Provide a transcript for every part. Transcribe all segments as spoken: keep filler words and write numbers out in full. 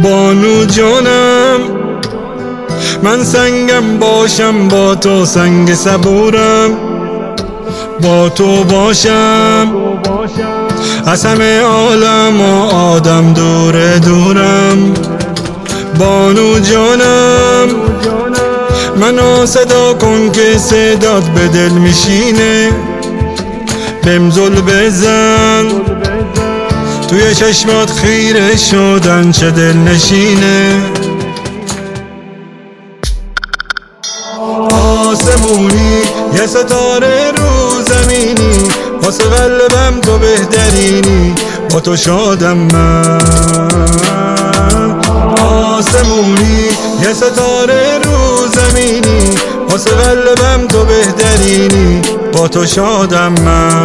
بانو جانم من سنگم باشم با تو سنگ صبورم، با تو باشم از همه عالم و آدم دور دورم. بانو جانم منو صدا کن که صدات به دل میشینه، بهم زل بزن توی چشمات خیره شدن چه دل نشینه. آسمونی یه ستاره رو زمینی، واسه قلبم تو بهترینی، با تو شادم من. آسمونی یه ستاره رو زمینی، واسه قلبم تو بهترینی، با تو شادم من.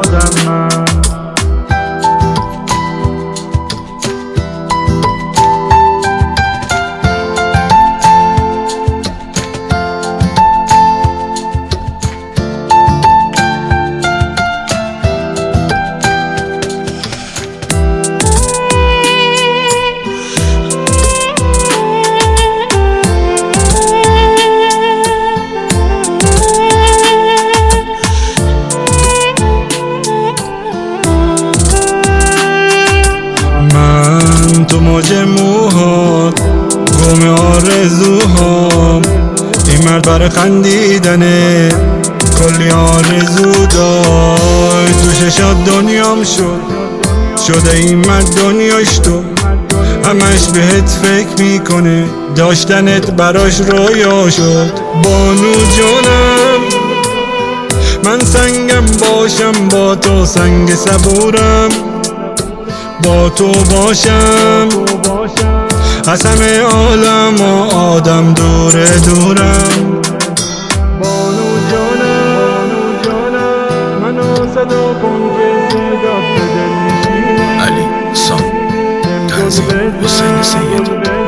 تو موج موهات گم آرزوهام، این مرد برای خندیدنه کلی آرزو داشت، تو ششات دنیام شد شده این مرد دنیاش تو، همش بهت فکر میکنه داشتنت براش رویا شد. بانو جانم من سنگم باشم با تو سنگ صبورم، با تو باشم از همه عالم و آدم دور دورم. بانو جانم منو صدا کن که صدا به دل میشینه. علی سام تنظیم حسین سید.